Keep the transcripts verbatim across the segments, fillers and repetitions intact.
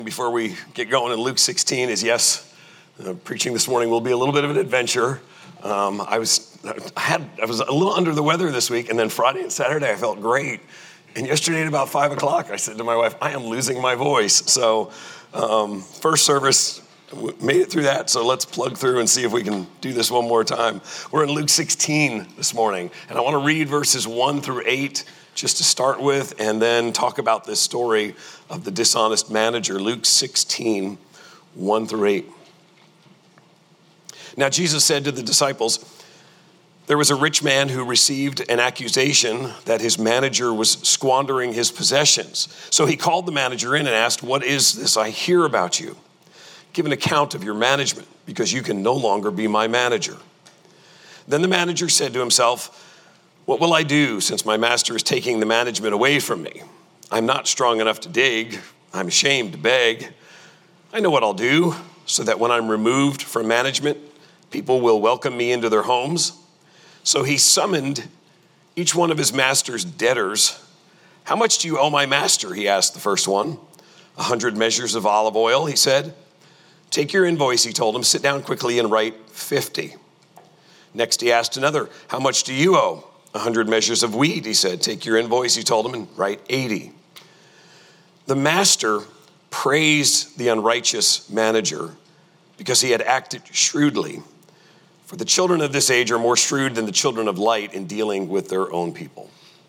Before we get going in Luke sixteen is yes, uh, preaching this morning will be a little bit of an adventure. Um, I was I had I was a little under the weather this week, and then Friday and Saturday I felt great. And yesterday at about five o'clock, I said to my wife, I am losing my voice. So um, first service, made it through that, so let's plug through and see if we can do this one more time. We're in Luke sixteen this morning, and I want to read verses one through eight just to start with, and then talk about this story of the dishonest manager. Luke sixteen, one through eight. Now Jesus said to the disciples, there was a rich man who received an accusation that his manager was squandering his possessions. So he called the manager in and asked, what is this I hear about you? Give an account of your management, because you can no longer be my manager. Then the manager said to himself, what will I do since my master is taking the management away from me? I'm not strong enough to dig. I'm ashamed to beg. I know what I'll do so that when I'm removed from management, people will welcome me into their homes. So he summoned each one of his master's debtors. How much do you owe my master? He asked the first one. A hundred measures of olive oil, he said. Take your invoice, he told him. Sit down quickly and write fifty. Next he asked another, how much do you owe? A hundred measures of wheat, he said. Take your invoice, he told him, and write eighty. The master praised the unrighteous manager because he had acted shrewdly. For the children of this age are more shrewd than the children of light in dealing with their own people.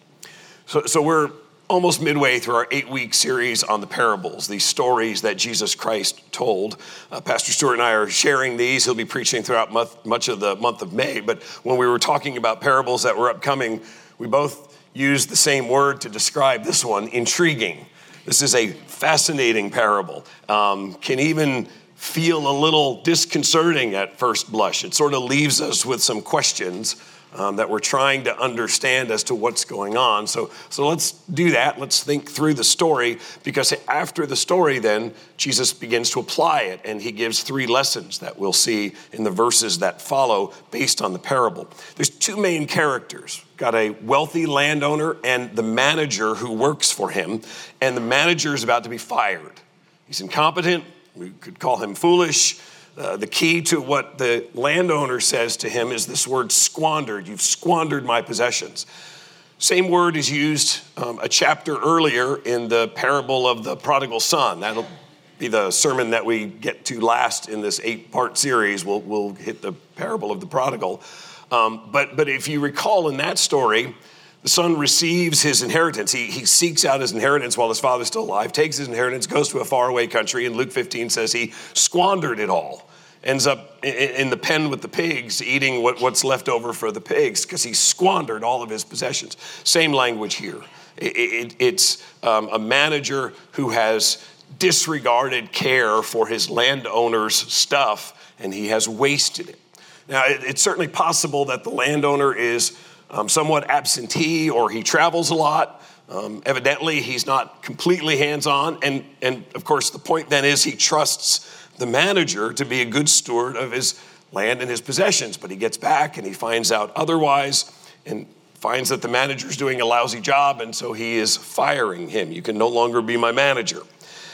So, so we're almost midway through our eight-week series on the parables, these stories that Jesus Christ told. Uh, Pastor Stuart and I are sharing these. He'll be preaching throughout month, much of the month of May. But when we were talking about parables that were upcoming, we both used the same word to describe this one, intriguing. This is a fascinating parable. Um, can even feel a little disconcerting at first blush. It sort of leaves us with some questions Um, that we're trying to understand as to what's going on. So, so let's do that. Let's think through the story, because after the story, then Jesus begins to apply it, and he gives three lessons that we'll see in the verses that follow based on the parable. There's two main characters. Got a wealthy landowner and the manager who works for him, and the manager is about to be fired. He's incompetent. We could call him foolish. Uh, the key to what the landowner says to him is this word squandered. You've squandered my possessions. Same word is used um, a chapter earlier in the parable of the prodigal son. That'll be the sermon that we get to last in this eight-part series. We'll, we'll hit the parable of the prodigal. Um, but, but if you recall in that story, the son receives his inheritance. He, he seeks out his inheritance while his father's still alive, takes his inheritance, goes to a faraway country, and Luke fifteen says he squandered it all. Ends up in, in the pen with the pigs, eating what, what's left over for the pigs, because he squandered all of his possessions. Same language here. It, it, it's um, a manager who has disregarded care for his landowner's stuff, and he has wasted it. Now, it, it's certainly possible that the landowner is Um, somewhat absentee, or he travels a lot. Um, evidently, he's not completely hands-on. And, and of course, the point then is he trusts the manager to be a good steward of his land and his possessions. But he gets back and he finds out otherwise, and finds that the manager's doing a lousy job, and so he is firing him. You can no longer be my manager.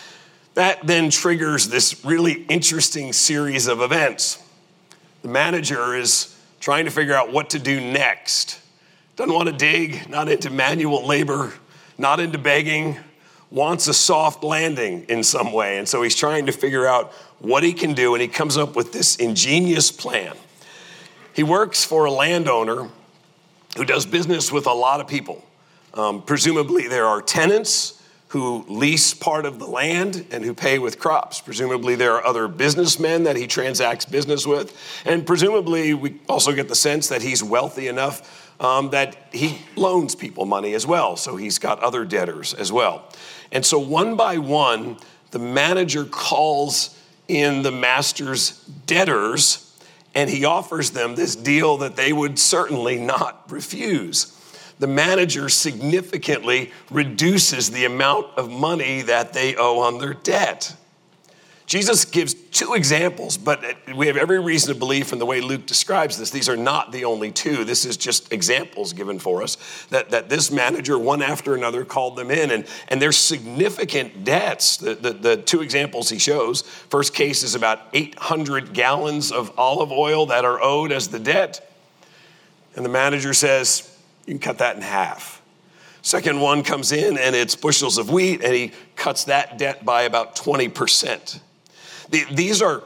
That then triggers this really interesting series of events. The manager is trying to figure out what to do next. Doesn't want to dig, not into manual labor, not into begging, wants a soft landing in some way. And so he's trying to figure out what he can do, and he comes up with this ingenious plan. He works for a landowner who does business with a lot of people. Um, presumably there are tenants who lease part of the land and who pay with crops. Presumably there are other businessmen that he transacts business with. And presumably we also get the sense that he's wealthy enough um, that he loans people money as well. So he's got other debtors as well. And so one by one, the manager calls in the master's debtors, and he offers them this deal that they would certainly not refuse. The manager significantly reduces the amount of money that they owe on their debt. Jesus gives two examples, but we have every reason to believe from the way Luke describes this, these are not the only two. This is just examples given for us, that, that this manager, one after another, called them in. And, and there's significant debts. The, the, the two examples he shows, first case is about eight hundred gallons of olive oil that are owed as the debt. And the manager says, you can cut that in half. Second one comes in and it's bushels of wheat, and he cuts that debt by about twenty percent. These are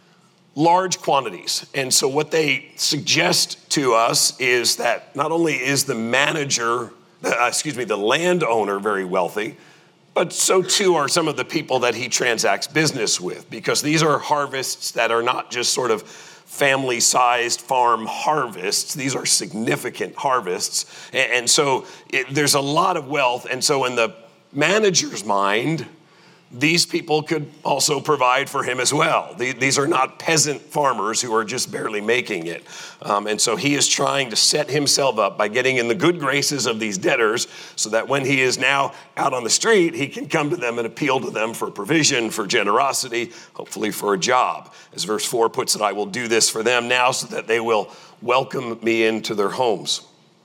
large quantities. And so what they suggest to us is that not only is the manager, uh, excuse me, the landowner very wealthy, but so too are some of the people that he transacts business with, because these are harvests that are not just sort of family-sized farm harvests. These are significant harvests. And, and so it, there's a lot of wealth. And so in the manager's mind, these people could also provide for him as well. These are not peasant farmers who are just barely making it. Um, and so he is trying to set himself up by getting in the good graces of these debtors so that when he is now out on the street, he can come to them and appeal to them for provision, for generosity, hopefully for a job. As verse four puts it, I will do this for them now so that they will welcome me into their homes.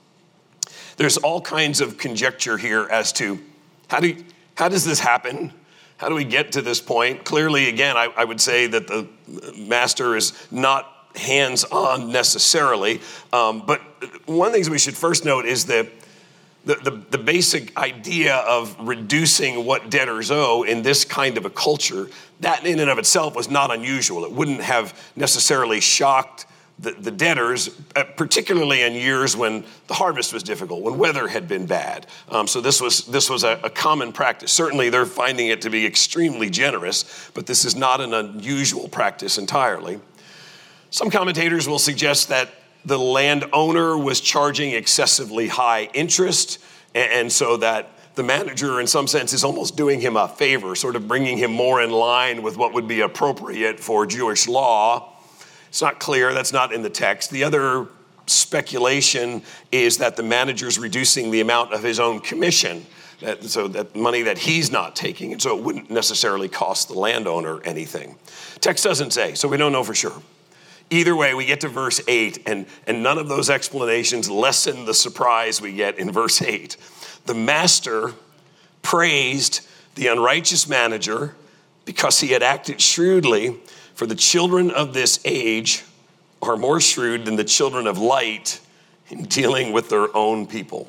There's all kinds of conjecture here as to how do you, how does this happen? How do we get to this point? Clearly, again, I, I would say that the master is not hands-on necessarily. Um, but one of the things we should first note is that the, the, the basic idea of reducing what debtors owe in this kind of a culture, that in and of itself was not unusual. It wouldn't have necessarily shocked The, the debtors, uh, particularly in years when the harvest was difficult, when weather had been bad. Um, so this was this was a, a common practice. Certainly they're finding it to be extremely generous, but this is not an unusual practice entirely. Some commentators will suggest that the landowner was charging excessively high interest, and, and so that the manager in some sense is almost doing him a favor, sort of bringing him more in line with what would be appropriate for Jewish law. It's not clear, that's not in the text. The other speculation is that the manager's reducing the amount of his own commission, that, so that money that he's not taking, and so it wouldn't necessarily cost the landowner anything. Text doesn't say, so we don't know for sure. Either way, we get to verse eight, and, and none of those explanations lessen the surprise we get in verse eight. The master praised the unrighteous manager because he had acted shrewdly. For the children of this age are more shrewd than the children of light in dealing with their own people.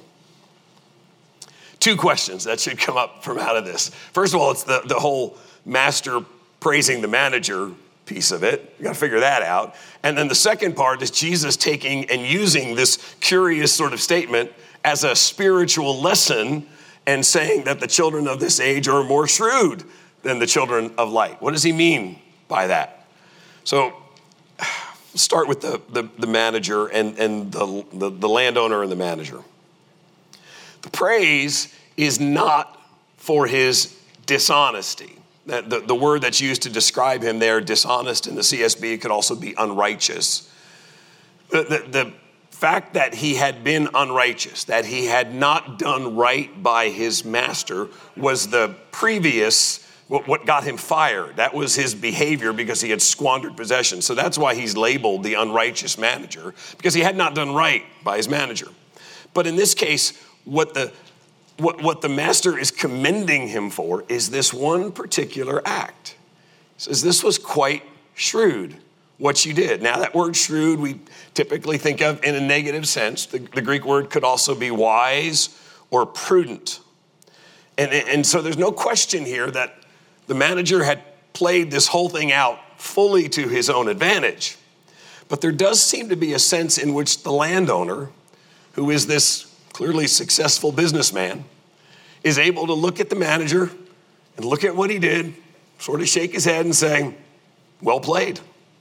Two questions that should come up from out of this. First of all, it's the, the whole master praising the manager piece of it. You got to figure that out. And then the second part is Jesus taking and using this curious sort of statement as a spiritual lesson and saying that the children of this age are more shrewd than the children of light. What does he mean by that? So let's start with the, the, the manager and, and the, the, the landowner and the manager. The praise is not for his dishonesty. The, the, the word that's used to describe him there, dishonest in the C S B, could also be unrighteous. The, the, the fact that he had been unrighteous, that he had not done right by his master, was the previous what got him fired. That was his behavior because he had squandered possessions. So that's why he's labeled the unrighteous manager, because he had not done right by his manager. But in this case, what the what, what the master is commending him for is this one particular act. He says, this was quite shrewd, what you did. Now that word shrewd, we typically think of in a negative sense. The, the Greek word could also be wise or prudent. And, and so there's no question here that the manager had played this whole thing out fully to his own advantage. But there does seem to be a sense in which the landowner, who is this clearly successful businessman, is able to look at the manager and look at what he did, sort of shake his head and say, well played.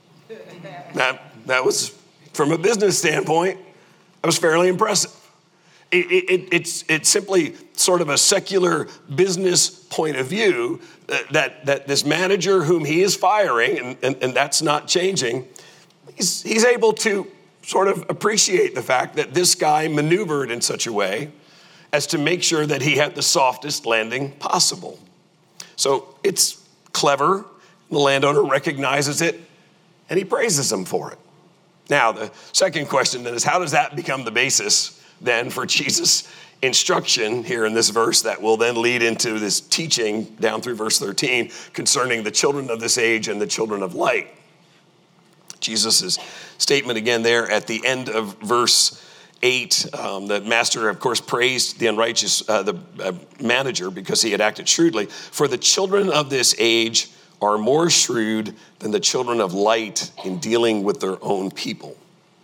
That, that was, from a business standpoint, that was fairly impressive. It, it, it's, it's simply sort of a secular business point of view that, that, that this manager whom he is firing, and, and, and that's not changing, he's, he's able to sort of appreciate the fact that this guy maneuvered in such a way as to make sure that he had the softest landing possible. So it's clever, The landowner recognizes it, and he praises him for it. Now, the second question then is, how does that become the basis then for Jesus' instruction here in this verse that will then lead into this teaching down through verse thirteen concerning the children of this age and the children of light? Jesus' statement again there at the end of verse eight, um, the master, of course, praised the unrighteous, uh, the uh, manager, because he had acted shrewdly. For the children of this age are more shrewd than the children of light in dealing with their own people.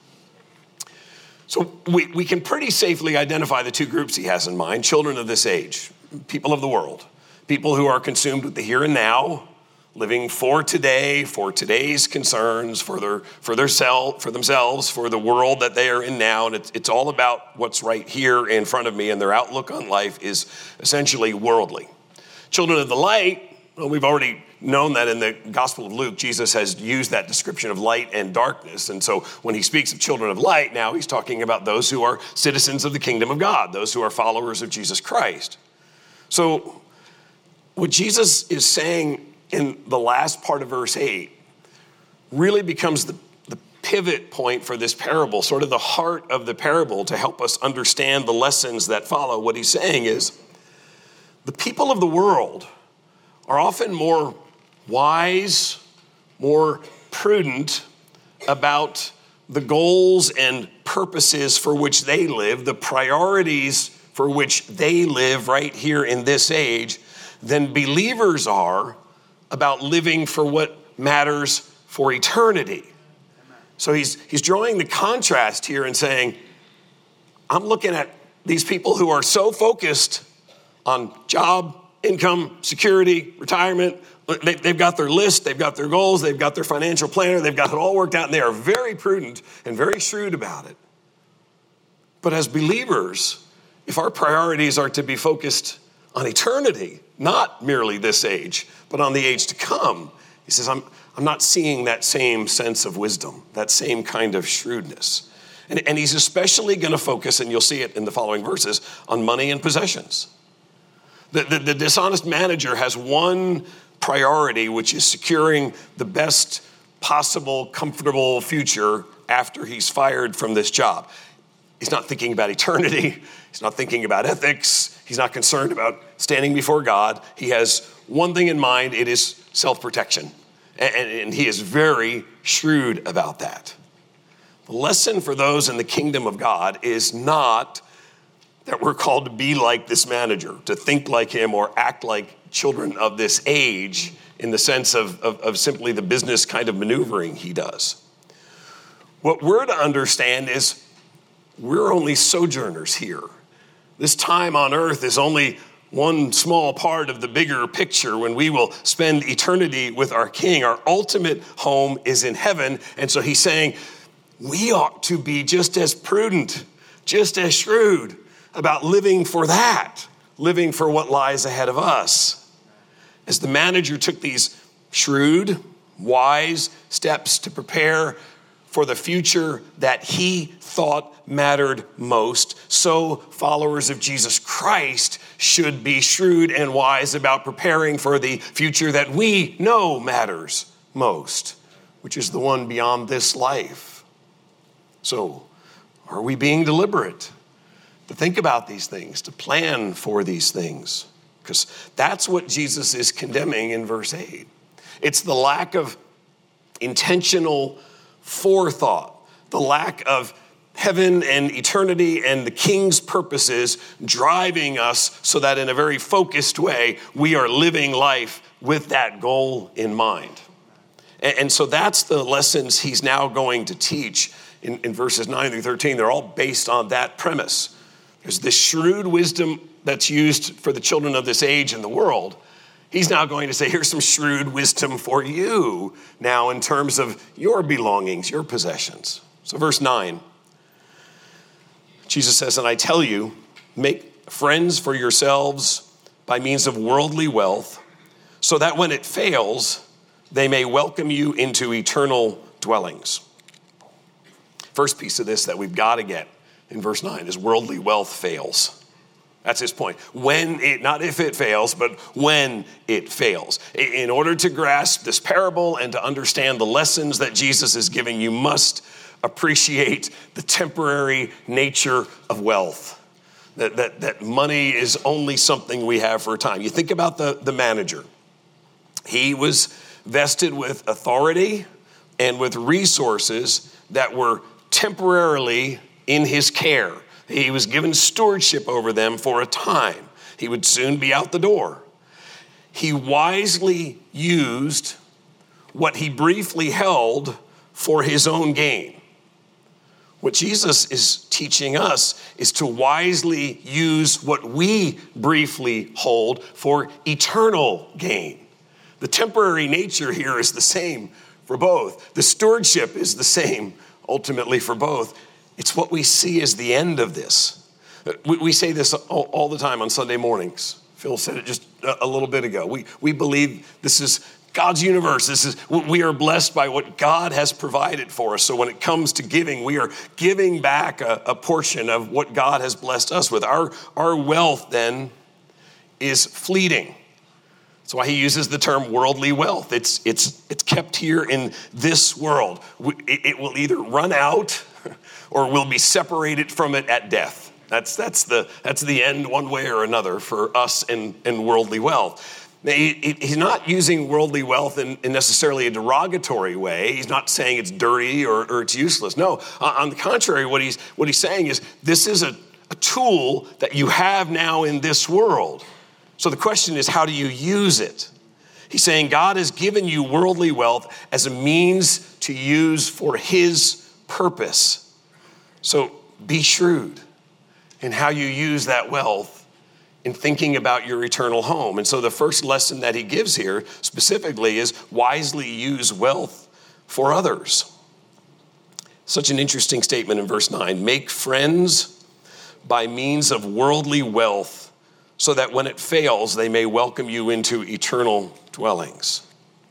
So we, we can pretty safely identify the two groups he has in mind: children of this age, people of the world, people who are consumed with the here and now, living for today, for today's concerns, for their for their self, for themselves, for the world that they are in now, and it's, it's all about what's right here in front of me, and their outlook on life is essentially worldly. Children of the light, well, we've already known that in the Gospel of Luke, Jesus has used that description of light and darkness, and so when he speaks of children of light, now he's talking about those who are citizens of the kingdom of God, those who are followers of Jesus Christ. So what Jesus is saying in the last part of verse eight really becomes the, the pivot point for this parable, sort of the heart of the parable to help us understand the lessons that follow. What he's saying is the people of the world are often more wise, more prudent about the goals and purposes for which they live, the priorities for which they live right here in this age, than believers are about living for what matters for eternity. So he's he's drawing the contrast here and saying, I'm looking at these people who are so focused on job, income, security, retirement. They, they've got their list, they've got their goals, they've got their financial planner, they've got it all worked out, and they are very prudent and very shrewd about it. But as believers, if our priorities are to be focused on eternity, not merely this age, but on the age to come, he says, I'm, I'm not seeing that same sense of wisdom, that same kind of shrewdness. And, and he's especially going to focus, and you'll see it in the following verses, on money and possessions. The, the, the dishonest manager has one priority, which is securing the best possible, comfortable future after he's fired from this job. He's not thinking about eternity. He's not thinking about ethics. He's not concerned about standing before God. He has one thing in mind. It is self-protection. And, and he is very shrewd about that. The lesson for those in the kingdom of God is not that we're called to be like this manager, to think like him or act like children of this age in the sense of, of, of simply the business kind of maneuvering he does. What we're to understand is we're only sojourners here. This time on earth is only one small part of the bigger picture when we will spend eternity with our King. Our ultimate home is in heaven. And so he's saying we ought to be just as prudent, just as shrewd about living for that, living for what lies ahead of us. As the manager took these shrewd, wise steps to prepare for the future that he thought mattered most, so followers of Jesus Christ should be shrewd and wise about preparing for the future that we know matters most, which is the one beyond this life. So, are we being deliberate to think about these things, to plan for these things? Because that's what Jesus is condemning in verse eight. It's the lack of intentional forethought, the lack of heaven and eternity and the King's purposes driving us so that in a very focused way, we are living life with that goal in mind. And, and so that's the lessons he's now going to teach in, in verses nine through thirteen. They're all based on that premise. There's this shrewd wisdom that's used for the children of this age in the world. He's now going to say, here's some shrewd wisdom for you now in terms of your belongings, your possessions. So verse nine, Jesus says, and I tell you, make friends for yourselves by means of worldly wealth, so that when it fails, they may welcome you into eternal dwellings. First piece of this that we've got to get in verse nine is worldly wealth fails. That's his point. When it, not if it fails, but when it fails. In order to grasp this parable and to understand the lessons that Jesus is giving, you must appreciate the temporary nature of wealth. That, that, that money is only something we have for a time. You think about the, the manager. He was vested with authority and with resources that were temporarily in his care. He was given stewardship over them for a time. He would soon be out the door. He wisely used what he briefly held for his own gain. What Jesus is teaching us is to wisely use what we briefly hold for eternal gain. The temporary nature here is the same for both. The stewardship is the same ultimately for both. It's what we see as the end of this. We, we say this all, all the time on Sunday mornings. Phil said it just a, a little bit ago. We, we believe this is God's universe. This is, we are blessed by what God has provided for us. So when it comes to giving, we are giving back a, a portion of what God has blessed us with. Our, our wealth then is fleeting. That's why he uses the term worldly wealth. It's, it's, it's kept here in this world. It, it will either run out or we'll be separated from it at death. That's, that's, the, that's the end one way or another for us in, in worldly wealth. He, he's not using worldly wealth in, in necessarily a derogatory way. He's not saying it's dirty or, or it's useless. No, on the contrary, what he's, what he's saying is this is a, a tool that you have now in this world. So the question is, how do you use it? He's saying God has given you worldly wealth as a means to use for his purpose. So be shrewd in how you use that wealth in thinking about your eternal home. And so the first lesson that he gives here specifically is wisely use wealth for others. Such an interesting statement in verse nine. Make friends by means of worldly wealth so that when it fails, they may welcome you into eternal dwellings.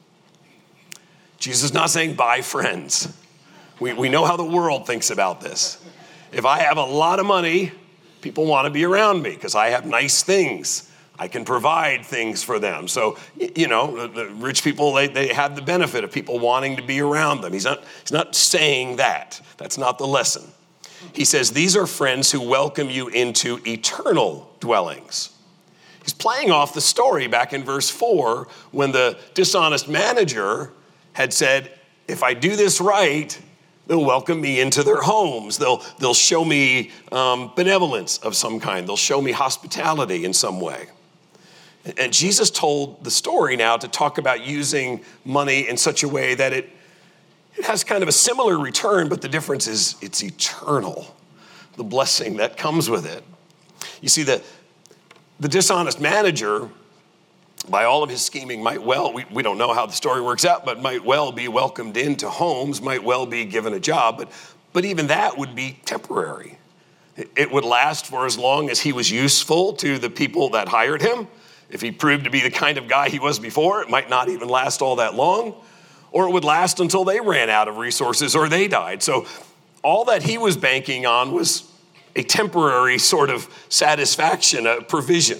Jesus is not saying buy friends. We, we know how the world thinks about this. If I have a lot of money, people want to be around me because I have nice things. I can provide things for them. So, you know, the rich people, they, they have the benefit of people wanting to be around them. He's not, he's not saying that. That's not the lesson. He says, these are friends who welcome you into eternal dwellings. He's playing off the story back in verse four when the dishonest manager had said, if I do this right, they'll welcome me into their homes. They'll, they'll show me um, benevolence of some kind. They'll show me hospitality in some way. And, and Jesus told the story now to talk about using money in such a way that it, it has kind of a similar return, but the difference is it's eternal, the blessing that comes with it. You see, the, the dishonest manager, by all of his scheming, might well, we, we don't know how the story works out, but might well be welcomed into homes, might well be given a job, but, but even that would be temporary. It, it would last for as long as he was useful to the people that hired him. If he proved to be the kind of guy he was before, it might not even last all that long, or it would last until they ran out of resources or they died. So all that he was banking on was a temporary sort of satisfaction, a provision.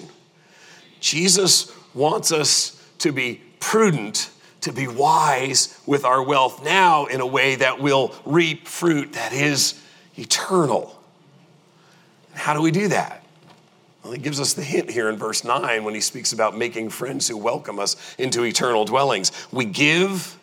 Jesus wants us to be prudent, to be wise with our wealth now in a way that will reap fruit that is eternal. How do we do that? Well, he gives us the hint here in verse nine when he speaks about making friends who welcome us into eternal dwellings. We give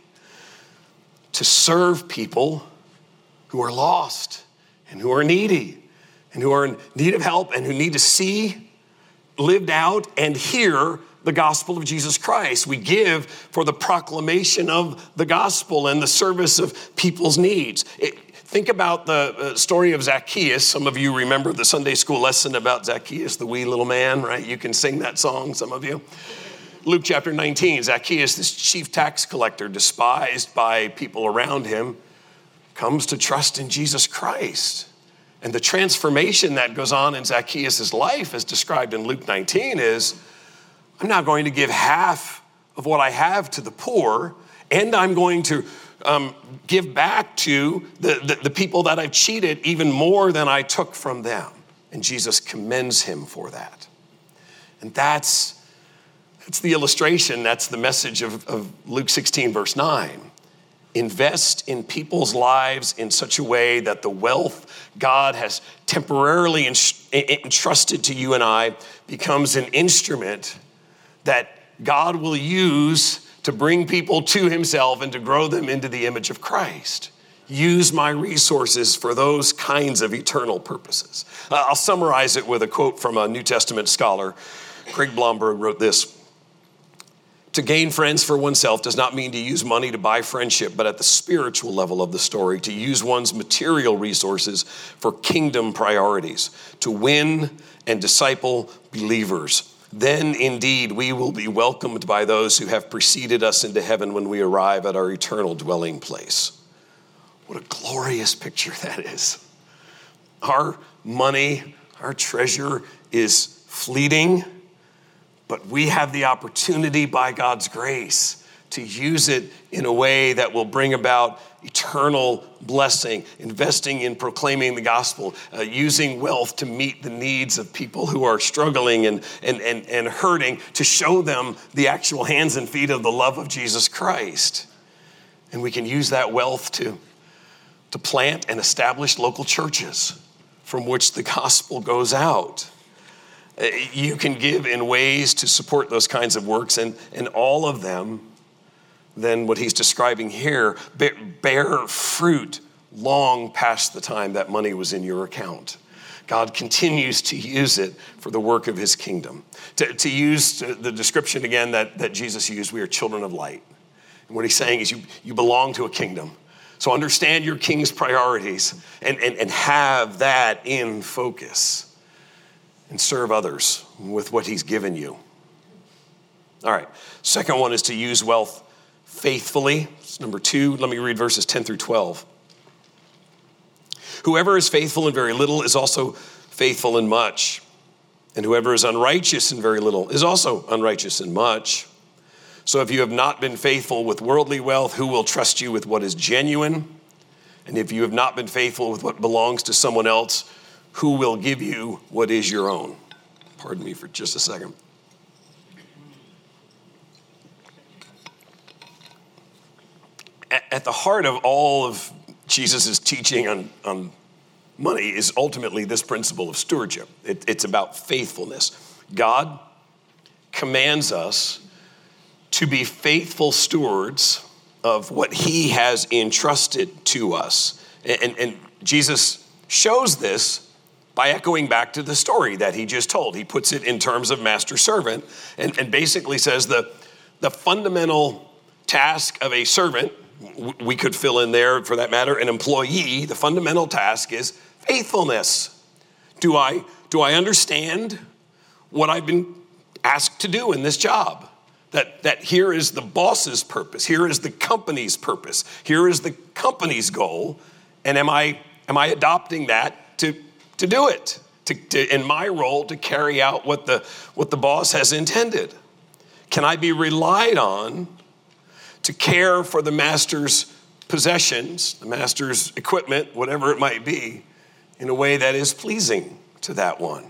to serve people who are lost and who are needy and who are in need of help and who need to see lived out and hear the gospel of Jesus Christ. We give for the proclamation of the gospel and the service of people's needs. It, think about the story of Zacchaeus. Some of you remember the Sunday school lesson about Zacchaeus, the wee little man, right? You can sing that song, some of you. Luke chapter nineteen, Zacchaeus, this chief tax collector, despised by people around him, comes to trust in Jesus Christ. And the transformation that goes on in Zacchaeus' life, as described in Luke nineteen, is I'm now going to give half of what I have to the poor, and I'm going to um, give back to the, the, the people that I've cheated even more than I took from them. And Jesus commends him for that. And that's, that's the illustration, that's the message of, of Luke sixteen, verse nine. Invest in people's lives in such a way that the wealth God has temporarily entrusted to you and I becomes an instrument that God will use to bring people to himself and to grow them into the image of Christ. Use my resources for those kinds of eternal purposes. Uh, I'll summarize it with a quote from a New Testament scholar. Craig Blomberg wrote this: "To gain friends for oneself does not mean to use money to buy friendship, but at the spiritual level of the story, to use one's material resources for kingdom priorities, to win and disciple believers. Then indeed we will be welcomed by those who have preceded us into heaven when we arrive at our eternal dwelling place." What a glorious picture that is. Our money, our treasure is fleeting, but we have the opportunity by God's grace to use it in a way that will bring about eternal blessing, investing in proclaiming the gospel, uh, using wealth to meet the needs of people who are struggling and, and, and, and hurting, to show them the actual hands and feet of the love of Jesus Christ. And we can use that wealth to, to plant and establish local churches from which the gospel goes out. You can give in ways to support those kinds of works, and, and all of them, then what he's describing here, bear, bear fruit long past the time that money was in your account. God continues to use it for the work of his kingdom. To, to use the description again that, that Jesus used, we are children of light. And what he's saying is you, you belong to a kingdom. So understand your king's priorities and, and, and have that in focus. And serve others with what he's given you. All right, second one is to use wealth faithfully. It's number two. Let me read verses ten through twelve. "Whoever is faithful in very little is also faithful in much. And whoever is unrighteous in very little is also unrighteous in much. So if you have not been faithful with worldly wealth, who will trust you with what is genuine? And if you have not been faithful with what belongs to someone else, who will give you what is your own?" Pardon me for just a second. At the heart of all of Jesus' teaching on, on money is ultimately this principle of stewardship. It, it's about faithfulness. God commands us to be faithful stewards of what he has entrusted to us. And, and, and Jesus shows this by echoing back to the story that he just told. He puts it in terms of master-servant and, and basically says the, the fundamental task of a servant, we could fill in there for that matter, an employee, the fundamental task is faithfulness. Do I, do I understand what I've been asked to do in this job? That, that here is the boss's purpose, here is the company's purpose, here is the company's goal, and am I, am I adopting that to to do it, to, to, in my role, to carry out what the, what the boss has intended? Can I be relied on to care for the master's possessions, the master's equipment, whatever it might be, in a way that is pleasing to that one?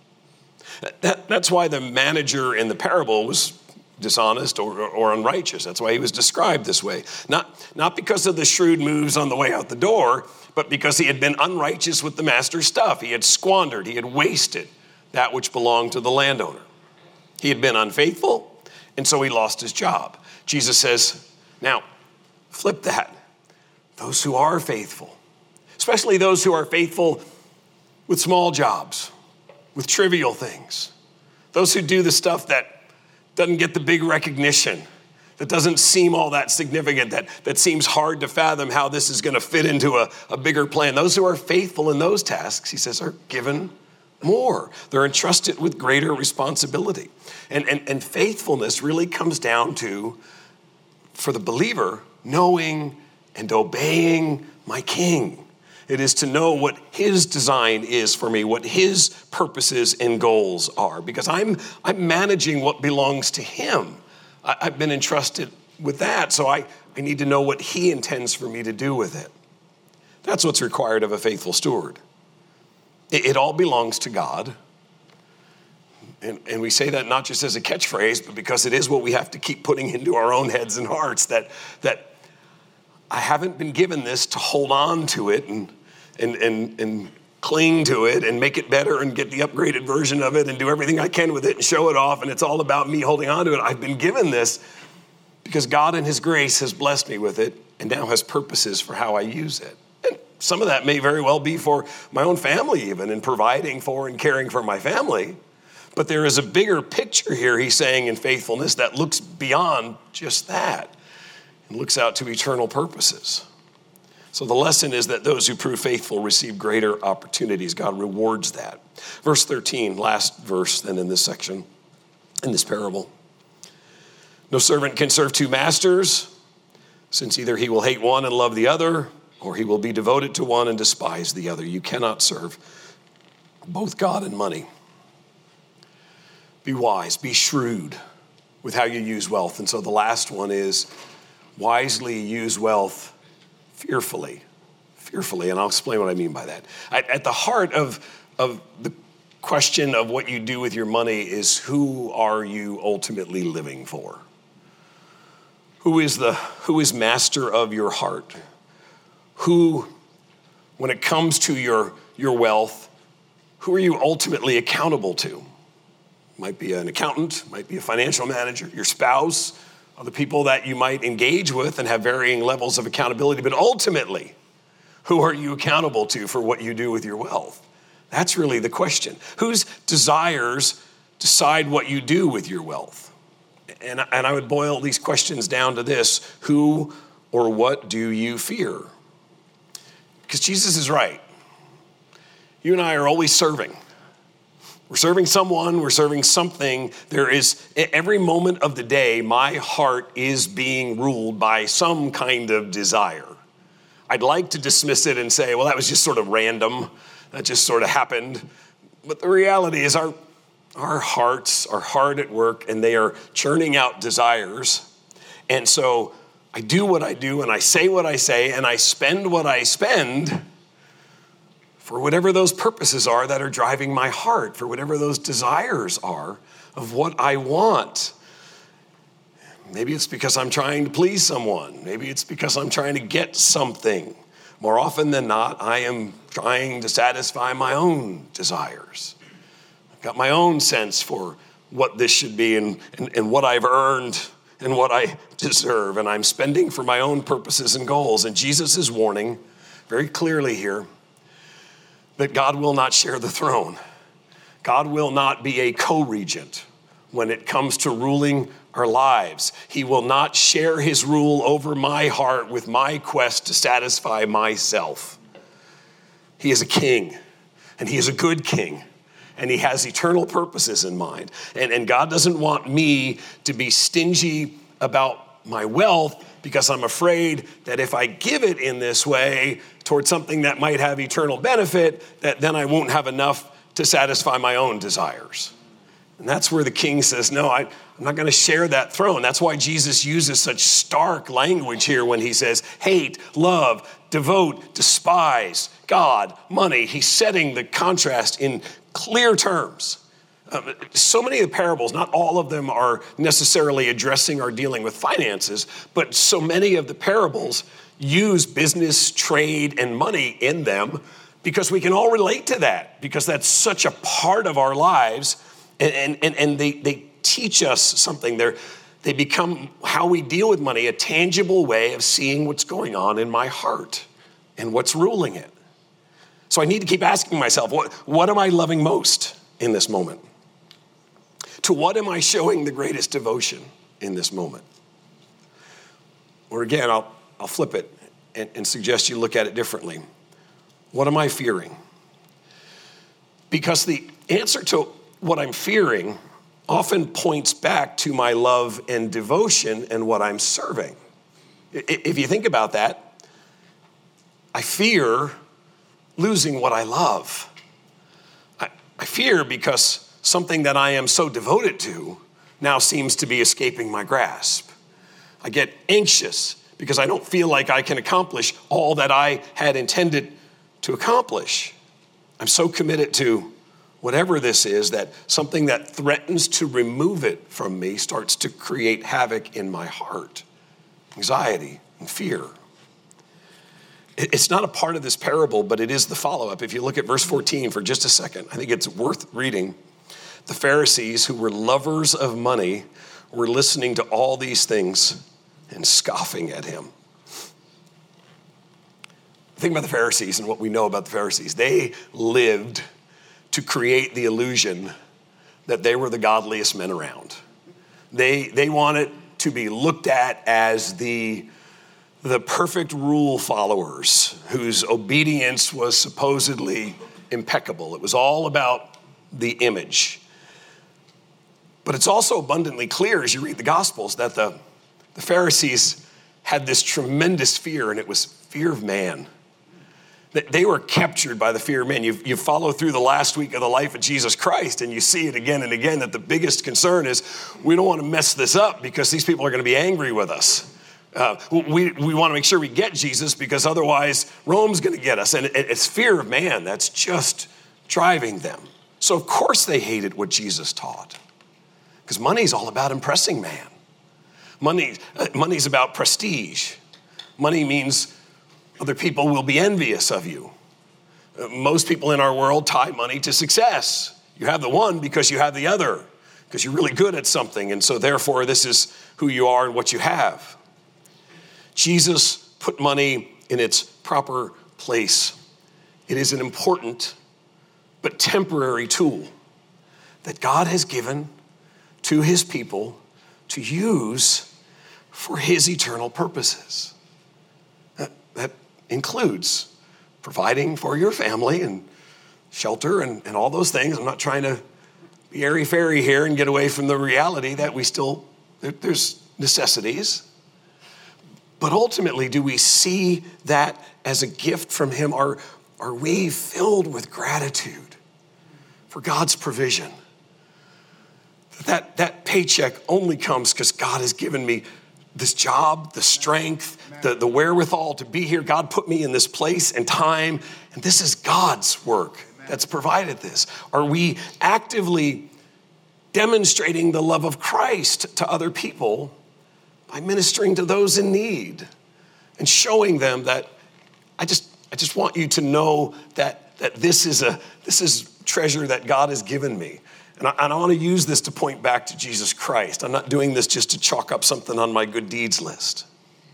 That, that's why the manager in the parable was dishonest or, or unrighteous. That's why he was described this way. Not, not because of the shrewd moves on the way out the door, but because he had been unrighteous with the master's stuff. He had squandered, he had wasted that which belonged to the landowner. He had been unfaithful, and so he lost his job. Jesus says, now, flip that. Those who are faithful, especially those who are faithful with small jobs, with trivial things, those who do the stuff that doesn't get the big recognition, that doesn't seem all that significant, that, that seems hard to fathom how this is going to fit into a, a bigger plan. Those who are faithful in those tasks, he says, are given more. They're entrusted with greater responsibility. And, and, and faithfulness really comes down to, for the believer, knowing and obeying my King. It is to know what his design is for me, what his purposes and goals are, because I'm, I'm managing what belongs to him. I, I've been entrusted with that, so I, I need to know what he intends for me to do with it. That's what's required of a faithful steward. It, it all belongs to God. And, and we say that not just as a catchphrase, but because it is what we have to keep putting into our own heads and hearts, that, that I haven't been given this to hold on to it and, and, and, and cling to it and make it better and get the upgraded version of it and do everything I can with it and show it off. And it's all about me holding on to it. I've been given this because God in his grace has blessed me with it and now has purposes for how I use it. And some of that may very well be for my own family even, and providing for and caring for my family. But there is a bigger picture here, he's saying, in faithfulness that looks beyond just that and looks out to eternal purposes. So the lesson is that those who prove faithful receive greater opportunities. God rewards that. Verse thirteen, last verse then in this section, in this parable. No servant can serve two masters, since either he will hate one and love the other, or he will be devoted to one and despise the other. You cannot serve both God and money. Be wise, be shrewd with how you use wealth. And so the last one is wisely use wealth fearfully, fearfully. And I'll explain what I mean by that. At the heart of, of the question of what you do with your money is, who are you ultimately living for? Who is the, who is master of your heart? Who, when it comes to your, your wealth, who are you ultimately accountable to? Might be an accountant, might be a financial manager, your spouse, other people that you might engage with and have varying levels of accountability. But ultimately, who are you accountable to for what you do with your wealth? That's really the question. Whose desires decide what you do with your wealth? And, and I would boil these questions down to this: who or what do you fear? Because Jesus is right. You and I are always serving. We're serving someone, we're serving something. There is, every moment of the day, my heart is being ruled by some kind of desire. I'd like to dismiss it and say, well, that was just sort of random. That just sort of happened. But the reality is our, our hearts are hard at work and they are churning out desires. And so I do what I do and I say what I say and I spend what I spend for whatever those purposes are that are driving my heart, for whatever those desires are of what I want. Maybe it's because I'm trying to please someone. Maybe it's because I'm trying to get something. More often than not, I am trying to satisfy my own desires. I've got my own sense for what this should be and, and, and what I've earned and what I deserve. And I'm spending for my own purposes and goals. And Jesus is warning very clearly here that God will not share the throne. God will not be a co-regent when it comes to ruling our lives. He will not share his rule over my heart with my quest to satisfy myself. He is a king, and he is a good king, and he has eternal purposes in mind. And, and God doesn't want me to be stingy about my wealth because I'm afraid that if I give it in this way towards something that might have eternal benefit, that then I won't have enough to satisfy my own desires. And that's where the king says, no, I, I'm not going to share that throne. That's why Jesus uses such stark language here when he says, hate, love, devote, despise, God, money. He's setting the contrast in clear terms. Uh, so many of the parables, not all of them are necessarily addressing or dealing with finances, but so many of the parables use business, trade, and money in them because we can all relate to that, because that's such a part of our lives, and, and, and they, they teach us something. They're, they become how we deal with money, a tangible way of seeing what's going on in my heart and what's ruling it. So I need to keep asking myself, what, what am I loving most in this moment? To what am I showing the greatest devotion in this moment? Or again, I'll, I'll flip it and, and suggest you look at it differently. What am I fearing? Because the answer to what I'm fearing often points back to my love and devotion and what I'm serving. If you think about that, I fear losing what I love. I, I fear because something that I am so devoted to now seems to be escaping my grasp. I get anxious because I don't feel like I can accomplish all that I had intended to accomplish. I'm so committed to whatever this is that something that threatens to remove it from me starts to create havoc in my heart, anxiety and fear. It's not a part of this parable, but it is the follow-up. If you look at verse fourteen for just a second, I think it's worth reading. The Pharisees, who were lovers of money, were listening to all these things and scoffing at him. Think about the Pharisees and what we know about the Pharisees. They lived to create the illusion that they were the godliest men around. They, they wanted to be looked at as the the perfect rule followers whose obedience was supposedly impeccable. It was all about the image. But it's also abundantly clear as you read the Gospels that the, the Pharisees had this tremendous fear, and it was fear of man. They were captured by the fear of man. You, you follow through the last week of the life of Jesus Christ, and you see it again and again that the biggest concern is we don't want to mess this up because these people are going to be angry with us. Uh, we, we want to make sure we get Jesus because otherwise Rome's going to get us. And it, it's fear of man that's just driving them. So of course they hated what Jesus taught because money's all about impressing man. Money, uh, money's about prestige. Money means other people will be envious of you. Uh, most people in our world tie money to success. You have the one because you have the other, because you're really good at something. And so therefore this is who you are and what you have. Jesus put money in its proper place. It is an important but temporary tool that God has given to his people to use for his eternal purposes. That, that includes providing for your family and shelter and, and all those things. I'm not trying to be airy-fairy here and get away from the reality that we still, there, there's necessities. But ultimately, do we see that as a gift from him? Are, are we filled with gratitude for God's provision? That, that paycheck only comes because God has given me this job, the strength, the, the wherewithal to be here. God put me in this place and time, and this is God's work that's provided this. Are we actively demonstrating the love of Christ to other people by ministering to those in need and showing them that I just I just want you to know that, that this is a this is treasure that God has given me. And I, and I want to use this to point back to Jesus Christ. I'm not doing this just to chalk up something on my good deeds list.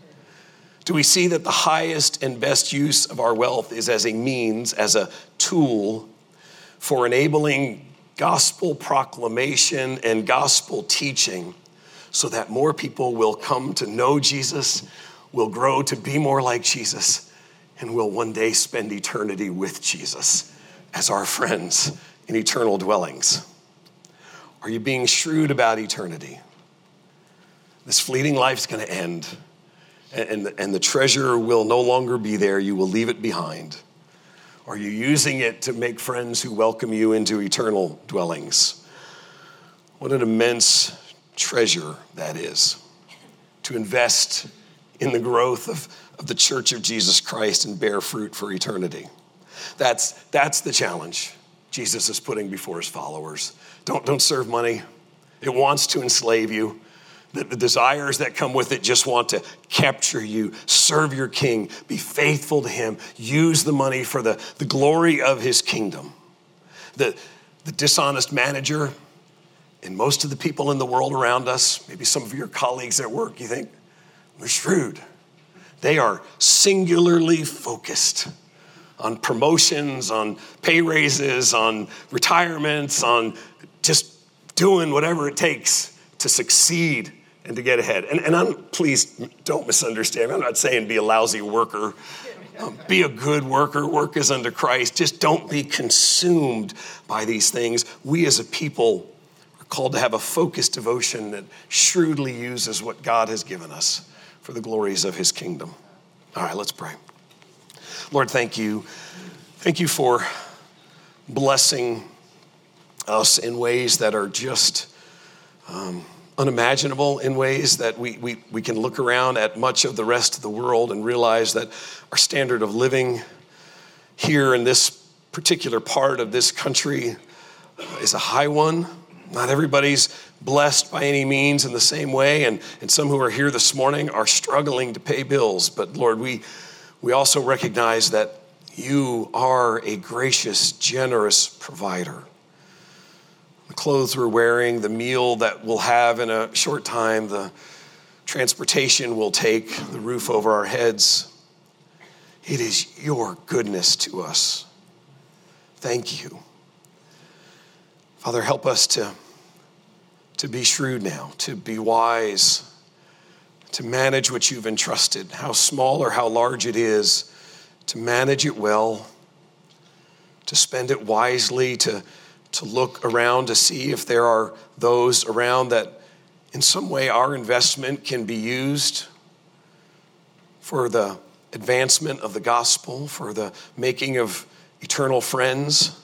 Do we see that the highest and best use of our wealth is as a means, as a tool for enabling gospel proclamation and gospel teaching so that more people will come to know Jesus, will grow to be more like Jesus, and will one day spend eternity with Jesus as our friends in eternal dwellings? Are you being shrewd about eternity? This fleeting life's going to end, and, and, and the treasure will no longer be there. You will leave it behind. Are you using it to make friends who welcome you into eternal dwellings? What an immense treasure that is, to invest in the growth of, of the Church of Jesus Christ and bear fruit for eternity. That's, that's the challenge Jesus is putting before his followers. Don't, don't serve money. It wants to enslave you. The, the desires that come with it just want to capture you. Serve your king. Be faithful to him. Use the money for the, the glory of his kingdom. The, the dishonest manager and most of the people in the world around us, maybe some of your colleagues at work, you think, they're shrewd. They are singularly focused on promotions, on pay raises, on retirements, on just doing whatever it takes to succeed and to get ahead. And, and I'm, please don't misunderstand me. I'm not saying be a lousy worker. Um, be a good worker. Work as unto Christ. Just don't be consumed by these things. We as a people are called to have a focused devotion that shrewdly uses what God has given us for the glories of his kingdom. All right, let's pray. Lord, thank you. Thank you for blessing us in ways that are just um, unimaginable, in ways that we, we, we can look around at much of the rest of the world and realize that our standard of living here in this particular part of this country is a high one. Not everybody's blessed by any means in the same way, and, and some who are here this morning are struggling to pay bills. But Lord, we, we also recognize that you are a gracious, generous provider. The clothes we're wearing, the meal that we'll have in a short time, the transportation we'll take, the roof over our heads. It is your goodness to us. Thank you. Father, help us to, to be shrewd now, to be wise, to manage what you've entrusted, how small or how large it is, to manage it well, to spend it wisely, to, to look around to see if there are those around that in some way our investment can be used for the advancement of the gospel, for the making of eternal friends.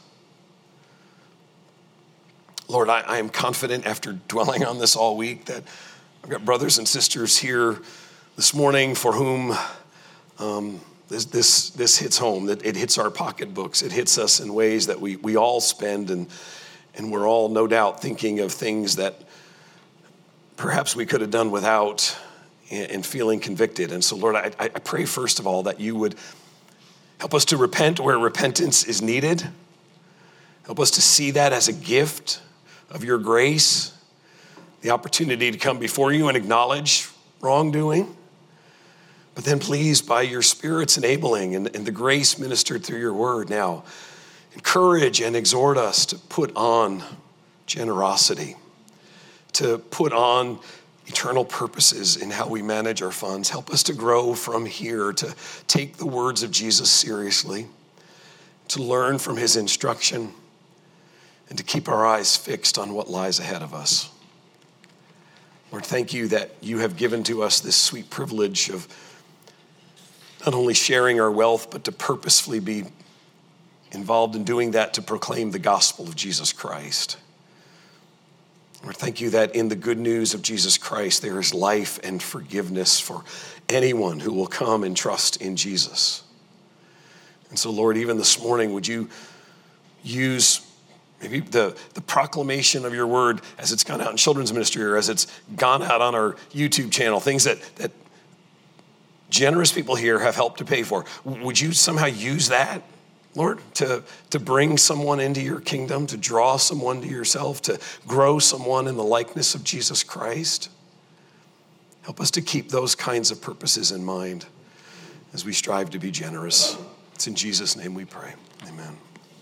Lord, I, I am confident after dwelling on this all week that I've got brothers and sisters here this morning for whom um, this, this, this hits home, that it hits our pocketbooks. It hits us in ways that we, we all spend, and, and we're all no doubt thinking of things that perhaps we could have done without, and, and feeling convicted. And so, Lord, I, I pray first of all that you would help us to repent where repentance is needed. Help us to see that as a gift of your grace, the opportunity to come before you and acknowledge wrongdoing. But then please, by your Spirit's enabling and, and the grace ministered through your word now, encourage and exhort us to put on generosity, to put on eternal purposes in how we manage our funds. Help us to grow from here, to take the words of Jesus seriously, to learn from his instruction, and to keep our eyes fixed on what lies ahead of us. Lord, thank you that you have given to us this sweet privilege of not only sharing our wealth, but to purposefully be involved in doing that to proclaim the gospel of Jesus Christ. Lord, thank you that in the good news of Jesus Christ, there is life and forgiveness for anyone who will come and trust in Jesus. And so, Lord, even this morning, would you use maybe the, the proclamation of your word as it's gone out in children's ministry or as it's gone out on our YouTube channel, things that, that generous people here have helped to pay for. Would you somehow use that, Lord, to, to bring someone into your kingdom, to draw someone to yourself, to grow someone in the likeness of Jesus Christ? Help us to keep those kinds of purposes in mind as we strive to be generous. It's in Jesus' name we pray. Amen.